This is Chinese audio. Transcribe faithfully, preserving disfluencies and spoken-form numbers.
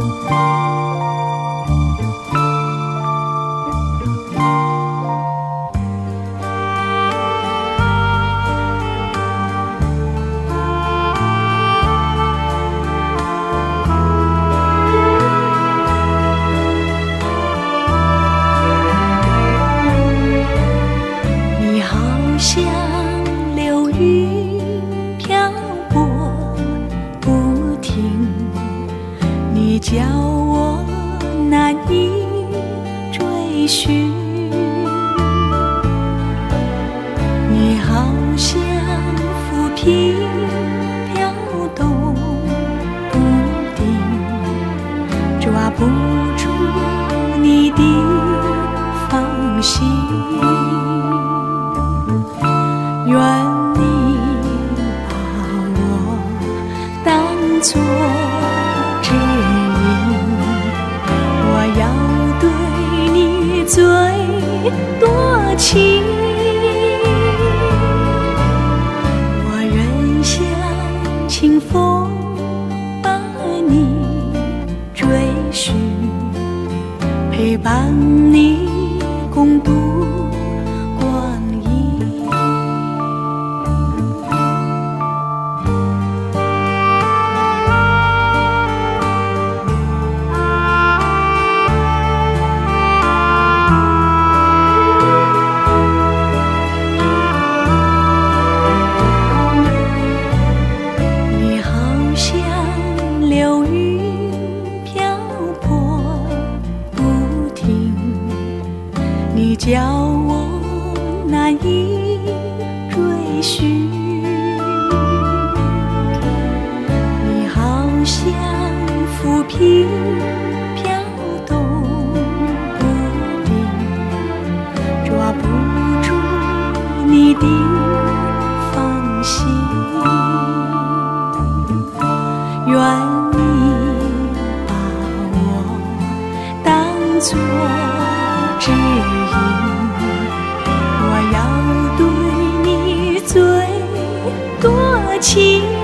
叫我难以追寻，你好像浮萍飘动不定，抓不住你的芳心。愿你把我当作指引，我要对你最多情，我愿像清风把你追寻，陪伴你共度光阴。流云飘泊不停，你叫我难以追寻，你好像浮萍飘动不定，抓不住你的芳心。愿做指引，我要对你最多情。